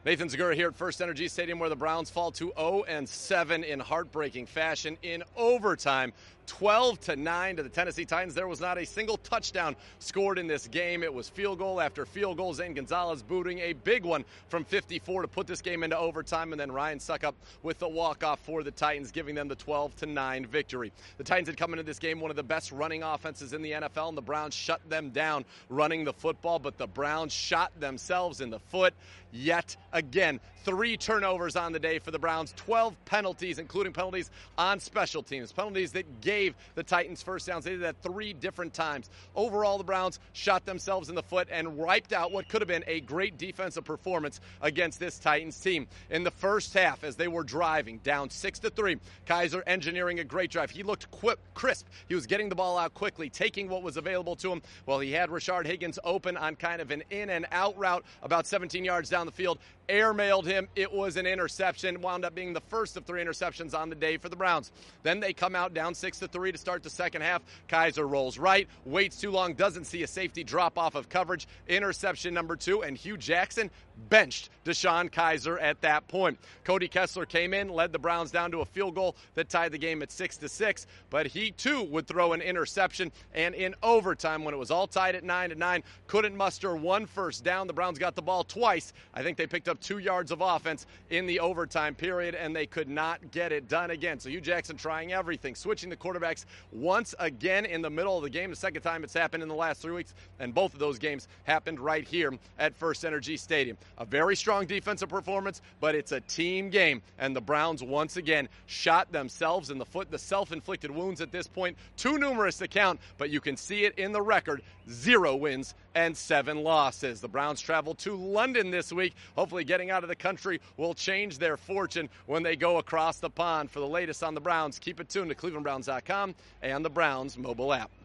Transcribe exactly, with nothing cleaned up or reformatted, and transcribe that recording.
Nathan Zagura here at First Energy Stadium, where the Browns fall to oh and seven in heartbreaking fashion in overtime. twelve to nine to the Tennessee Titans. There was not a single touchdown scored in this game. It was field goal after field goal. Zane Gonzalez booting a big one from fifty-four to put this game into overtime, and then Ryan Succop with the walk-off for the Titans, giving them the twelve to nine victory. The Titans had come into this game one of the best running offenses in the N F L, and the Browns shut them down running the football, but the Browns shot themselves in the foot yet again. Three turnovers on the day for the Browns, twelve penalties, including penalties on special teams, penalties that gave the Titans first downs. They did that three different times. Overall, the Browns shot themselves in the foot and wiped out what could have been a great defensive performance against this Titans team. In the first half, as they were driving down six to three, Kizer engineering a great drive. He looked quip, crisp. He was getting the ball out quickly, taking what was available to him. Well, he had Rashard Higgins open on kind of an in and out route about seventeen yards down the field. Airmailed him. It was an interception. Wound up being the first of three interceptions on the day for the Browns. Then they come out down six to three to start the second half. Kizer rolls right, waits too long, doesn't see a safety drop off of coverage. Interception number two, and Hugh Jackson benched DeShone Kizer at that point. Cody Kessler came in, led the Browns down to a field goal that tied the game at six to six, but he too would throw an interception, and in overtime, when it was all tied at nine to nine, couldn't muster one first down. The Browns got the ball twice. I think they picked up two yards of offense in the overtime period, and they could not get it done again. So Hugh Jackson trying everything, switching the quarterbacks once again in the middle of the game. The second time it's happened in the last three weeks, and both of those games happened right here at First Energy Stadium. A very strong defensive performance, but it's a team game, and the Browns once again shot themselves in the foot. The self-inflicted wounds at this point, too numerous to count, but you can see it in the record. Zero wins and seven losses. The Browns travel to London this week. Hopefully getting out of the country will change their fortune when they go across the pond. For the latest on the Browns, keep it tuned to cleveland browns dot com and the Browns mobile app.